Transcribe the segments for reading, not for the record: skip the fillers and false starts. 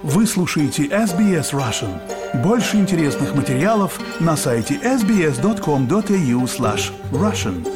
Вы слушаете SBS Russian. Больше интересных материалов на сайте sbs.com.au/russian.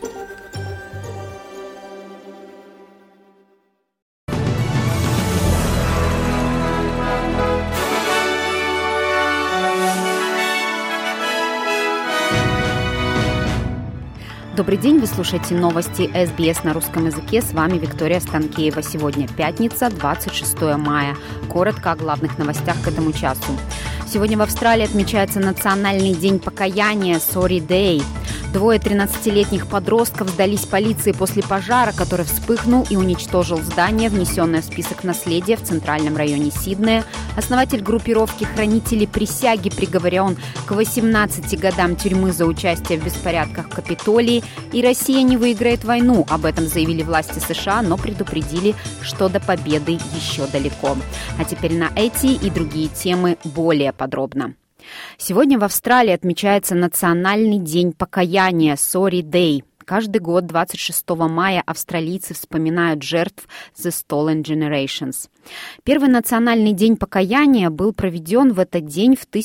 Добрый день, вы слушаете новости SBS на русском языке. С вами Виктория Станкеева. Сегодня пятница, 26 мая. Коротко о главных новостях к этому часу. Сегодня в Австралии отмечается Национальный день покаяния Sorry Day. Двое 13-летних подростков сдались полиции после пожара, который вспыхнул и уничтожил здание, внесенное в список наследия в центральном районе Сиднея. Основатель группировки «Хранители присяги» приговорен к 18 годам тюрьмы за участие в беспорядках в Капитолии. И Россия не выиграет войну. Об этом заявили власти США, но предупредили, что до победы еще далеко. А теперь на эти и другие темы более подробно. Сегодня в Австралии отмечается Национальный день покаяния Sorry Day. Каждый год 26 мая австралийцы вспоминают жертв The Stolen Generations. Первый национальный день покаяния был проведен в этот день в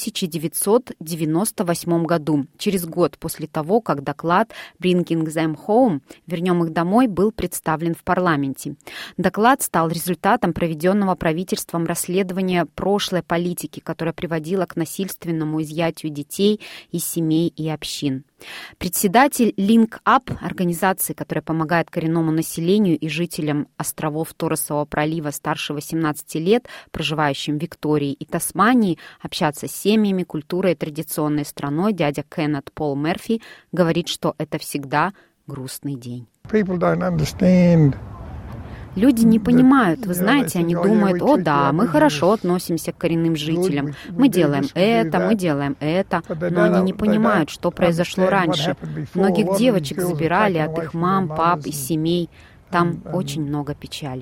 1998 году, через год после того, как доклад «Bringing them home» «Вернем их домой» был представлен в парламенте. Доклад стал результатом проведенного правительством расследования прошлой политики, которая приводила к насильственному изъятию детей из семей и общин. Председатель Link Up, организации, которая помогает коренному населению и жителям островов Торресового пролива старше 18 лет, проживающим в Виктории и Тасмании, общаться с семьями, культурой и традиционной страной, дядя Кеннет Пол Мерфи, говорит, что это всегда грустный день. Люди не понимают, вы знаете, они думают: о да, мы хорошо относимся к коренным жителям, мы делаем это, но они не понимают, что произошло раньше. Многих девочек забирали от их мам, пап и семей, там очень много печали.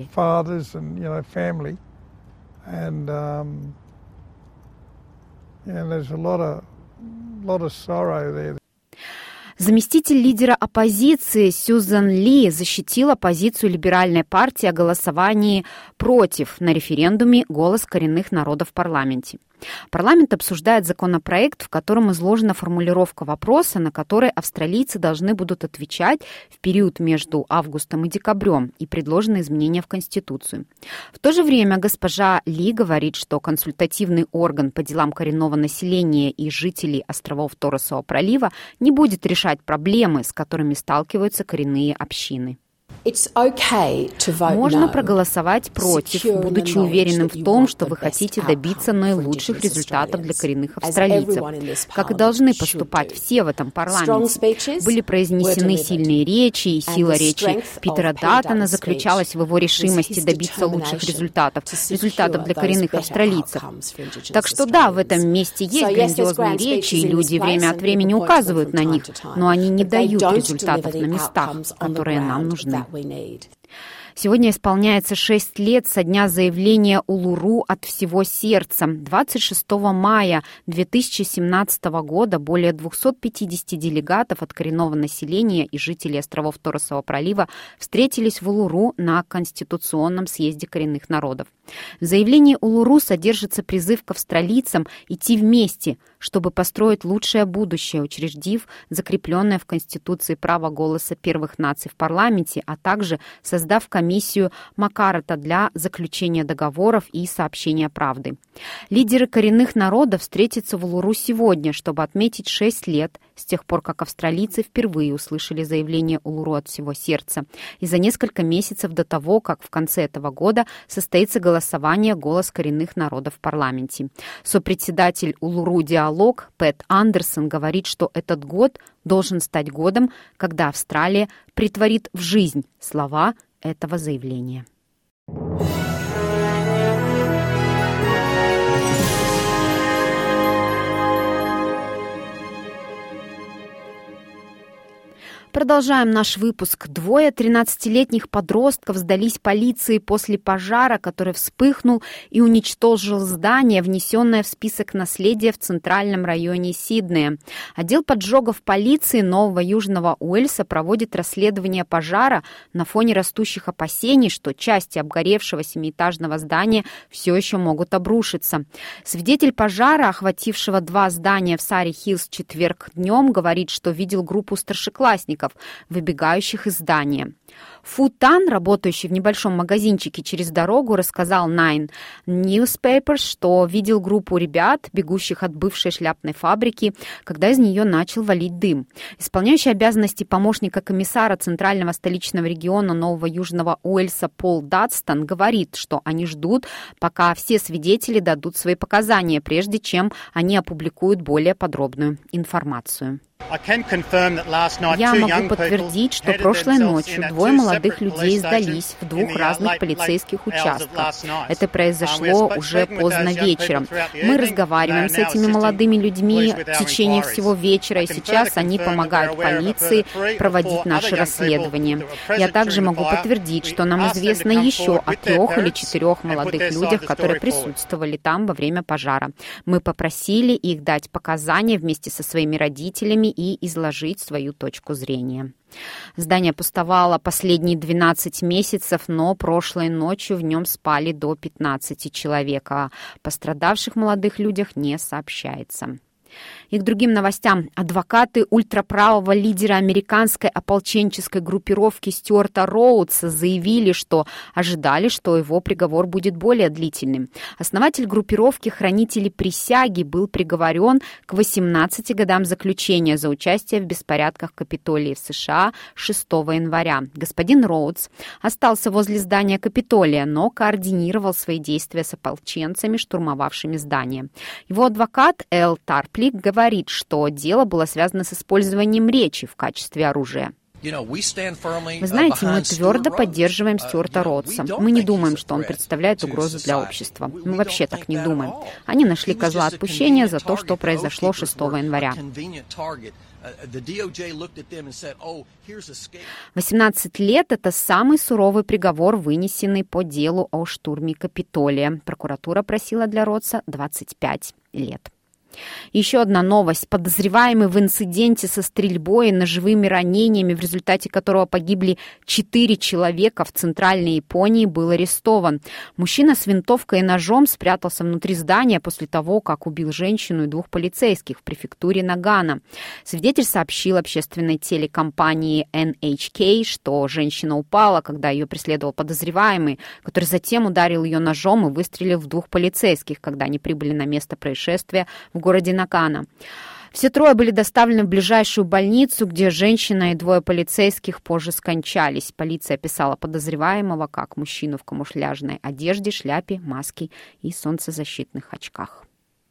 Заместитель лидера оппозиции Сьюзан Ли защитила позицию либеральной партии о голосовании против на референдуме «Голос коренных народов» в парламенте. Парламент обсуждает законопроект, в котором изложена формулировка вопроса, на который австралийцы должны будут отвечать в период между августом и декабрем, и предложены изменения в Конституцию. В то же время госпожа Ли говорит, что консультативный орган по делам коренного населения и жителей островов Торресового пролива не будет решать проблемы, с которыми сталкиваются коренные общины. Можно проголосовать против, будучи уверенным в том, что вы хотите добиться наилучших результатов для коренных австралийцев. Как и должны поступать все в этом парламенте. Были произнесены сильные речи, и сила речи Питера Даттона заключалась в его решимости добиться лучших результатов для коренных австралийцев. Так что да, в этом месте есть грандиозные речи, и люди время от времени указывают на них, но они не дают результатов на местах, которые нам нужны. Сегодня исполняется 6 лет со дня заявления Улуру от всего сердца. 26 мая 2017 года более 250 делегатов от коренного населения и жителей островов Торресового пролива встретились в Улуру на Конституционном съезде коренных народов. В заявлении Улуру содержится призыв к австралийцам идти вместе, чтобы построить лучшее будущее, учредив закрепленное в Конституции право голоса первых наций в парламенте, а также создав комиссию Маккарта для заключения договоров и сообщения правды. Лидеры коренных народов встретятся в Улуру сегодня, чтобы отметить 6 лет с тех пор, как австралийцы впервые услышали заявление Улуру от всего сердца, и за несколько месяцев до того, как в конце этого года состоится голосование «Голос коренных народов» в парламенте. Сопредседатель Улуру «Диалог» Пэт Андерсон говорит, что этот год должен стать годом, когда Австралия претворит в жизнь слова этого заявления. Продолжаем наш выпуск. Двое 13-летних подростков сдались полиции после пожара, который вспыхнул и уничтожил здание, внесенное в список наследия в центральном районе Сиднея. Отдел поджогов полиции Нового Южного Уэльса проводит расследование пожара на фоне растущих опасений, что части обгоревшего 7-этажного здания все еще могут обрушиться. Свидетель пожара, охватившего 2 здания в Сарри-Хиллз в четверг днем, говорит, что видел группу старшеклассников, выбегающих из здания. Фу Тан, работающий в небольшом магазинчике через дорогу, рассказал Nine Newspapers, что видел группу ребят, бегущих от бывшей шляпной фабрики, когда из нее начал валить дым. Исполняющий обязанности помощника комиссара Центрального столичного региона Нового Южного Уэльса Пол Датстон говорит, что они ждут, пока все свидетели дадут свои показания, прежде чем они опубликуют более подробную информацию. Я могу подтвердить, что прошлой ночью 2 молодых людей сдались в 2 разных полицейских участках. Это произошло уже поздно вечером. Мы разговариваем с этими молодыми людьми в течение всего вечера, и сейчас они помогают полиции проводить наше расследование. Я также могу подтвердить, что нам известно еще о 3 или 4 молодых людях, которые присутствовали там во время пожара. Мы попросили их дать показания вместе со своими родителями и изложить свою точку зрения. Здание пустовало последние 12 месяцев, но прошлой ночью в нем спали до 15 человек. О пострадавших молодых людях не сообщается. И к другим новостям. Адвокаты ультраправого лидера американской ополченческой группировки Стюарта Роудса заявили, что ожидали, что его приговор будет более длительным. Основатель группировки «Хранители присяги» был приговорен к 18 годам заключения за участие в беспорядках в Капитолии в США 6 января. Господин Роудс остался возле здания Капитолия, но координировал свои действия с ополченцами, штурмовавшими здание. Его адвокат Эл Тарплик говорит, что дело было связано с использованием речи в качестве оружия. Вы знаете, мы твердо поддерживаем Стюарта Роудса. Мы не думаем, что он представляет угрозу для общества. Мы вообще так не думаем. Они нашли козла отпущения за то, что произошло 6 января. 18 лет – это самый суровый приговор, вынесенный по делу о штурме Капитолия. Прокуратура просила для Роудса 25 лет. Еще одна новость. Подозреваемый в инциденте со стрельбой и ножевыми ранениями, в результате которого погибли 4 человека в Центральной Японии, был арестован. Мужчина с винтовкой и ножом спрятался внутри здания после того, как убил женщину и 2 полицейских в префектуре Нагано. Свидетель сообщил общественной телекомпании NHK, что женщина упала, когда ее преследовал подозреваемый, который затем ударил ее ножом и выстрелил в 2 полицейских, когда они прибыли на место происшествия в городе Нагано. Все 3 были доставлены в ближайшую больницу, где женщина и 2 полицейских позже скончались. Полиция описала подозреваемого как мужчину в камуфляжной одежде, шляпе, маске и солнцезащитных очках.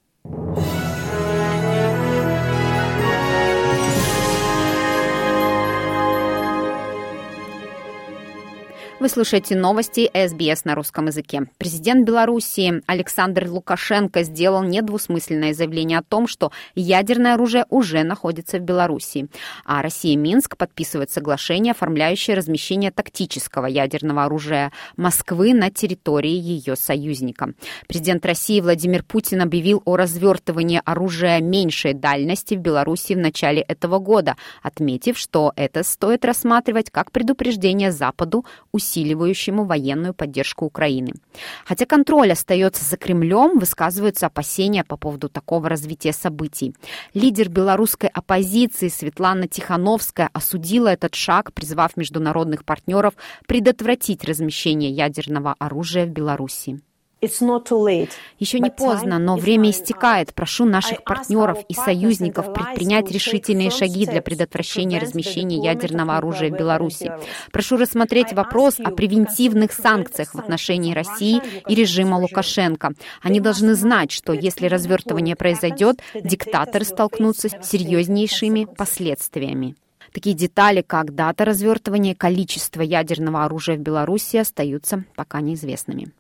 Вы слушаете новости СБС на русском языке. Президент Белоруссии Александр Лукашенко сделал недвусмысленное заявление о том, что ядерное оружие уже находится в Белоруссии. А Россия и Минск подписывают соглашение, оформляющее размещение тактического ядерного оружия Москвы на территории ее союзника. Президент России Владимир Путин объявил о развертывании оружия меньшей дальности в Белоруссии в начале этого года, отметив, что это стоит рассматривать как предупреждение Западу, усиливающему военную поддержку Украины. Хотя контроль остается за Кремлем, высказываются опасения по поводу такого развития событий. Лидер белорусской оппозиции Светлана Тихановская осудила этот шаг, призвав международных партнеров предотвратить размещение ядерного оружия в Беларуси. Еще не поздно, но время истекает. Прошу наших партнеров и союзников предпринять решительные шаги для предотвращения размещения ядерного оружия в Беларуси. Прошу рассмотреть вопрос о превентивных санкциях в отношении России и режима Лукашенко. Они должны знать, что если развертывание произойдет, диктаторы столкнутся с серьезнейшими последствиями. Такие детали, как дата развертывания и количество ядерного оружия в Беларуси, остаются пока неизвестными.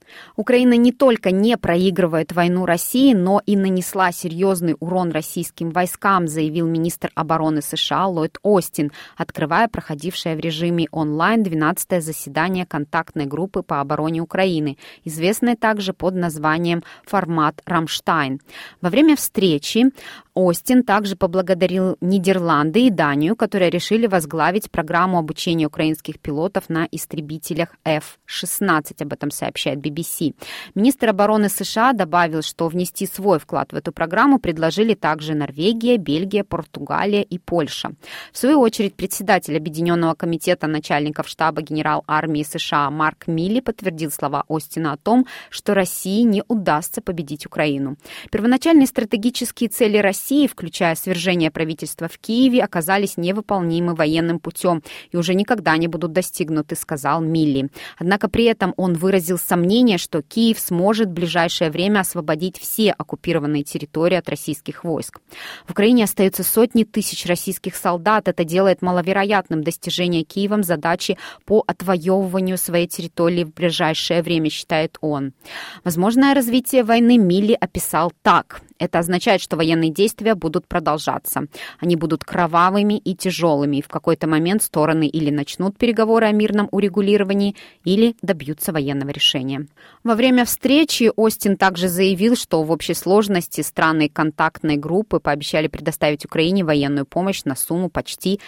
Украина не только не проигрывает войну России, но и нанесла серьезный урон российским войскам, заявил министр обороны США Ллойд Остин, открывая проходившее в режиме онлайн 12-е заседание контактной группы по обороне Украины, известной также под названием «Формат Рамштайн». Во время встречи Остин также поблагодарил Нидерланды и Данию, которые решили возглавить программу обучения украинских пилотов на истребителях F-16. Об этом сообщает BBC. Министр обороны США добавил, что внести свой вклад в эту программу предложили также Норвегия, Бельгия, Португалия и Польша. В свою очередь, председатель Объединенного комитета начальников штаба генерал армии США Марк Милли подтвердил слова Остина о том, что России не удастся победить Украину. Первоначальные стратегические цели России, включая свержение правительства в Киеве, оказались невыполнимы военным путем и уже никогда не будут достигнуты, сказал Милли. Однако при этом он выразил сомнение, что Киев сможет в ближайшее время освободить все оккупированные территории от российских войск. В Украине остаются сотни тысяч российских солдат. Это делает маловероятным достижение Киевом задачи по отвоевыванию своей территории в ближайшее время, считает он. Возможное развитие войны Милли описал так. Это означает, что военные действия будут продолжаться. Они будут кровавыми и тяжелыми, и в какой-то момент стороны или начнут переговоры о мирном урегулировании, или добьются военного решения. Во время встречи Остин также заявил, что в общей сложности страны контактной группы пообещали предоставить Украине военную помощь на сумму почти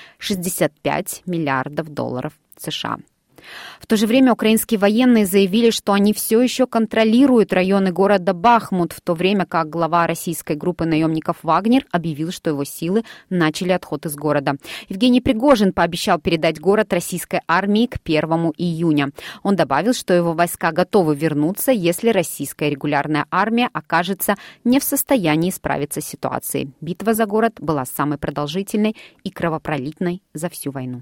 $65 миллиардов США. В то же время украинские военные заявили, что они все еще контролируют районы города Бахмут, в то время как глава российской группы наемников «Вагнер» объявил, что его силы начали отход из города. Евгений Пригожин пообещал передать город российской армии к 1 июня. Он добавил, что его войска готовы вернуться, если российская регулярная армия окажется не в состоянии справиться с ситуацией. Битва за город была самой продолжительной и кровопролитной за всю войну.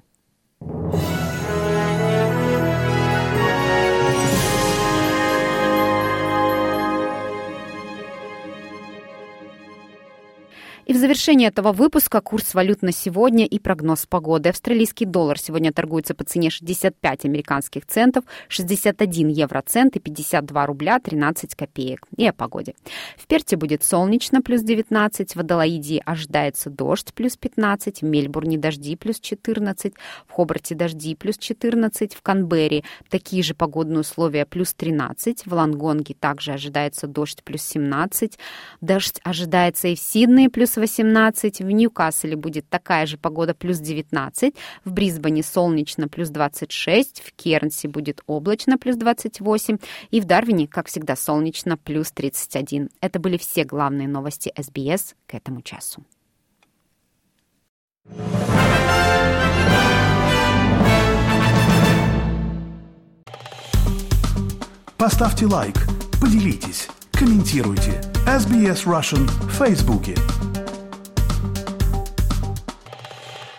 И в завершении этого выпуска курс валют на сегодня и прогноз погоды. Австралийский доллар сегодня торгуется по цене 65 американских центов, 61 евроцент и 52 рубля 13 копеек. И о погоде. В Перте будет солнечно, плюс 19, в Аделаиде ожидается дождь, плюс 15, в Мельбурне дожди, плюс 14, в Хобарте дожди, плюс 14, в Канберре такие же погодные условия, плюс 13, в Лонгонге также ожидается дождь, плюс 17, дождь ожидается и в Сиднее, плюс 18, в Ньюкасле будет такая же погода, плюс 19, в Брисбене солнечно, плюс 26, в Кернсе будет облачно, плюс 28, и в Дарвине, как всегда, солнечно, плюс 31. Это были все главные новости СБС к этому часу. Поставьте лайк, поделитесь, комментируйте. SBS Russian в Фейсбуке.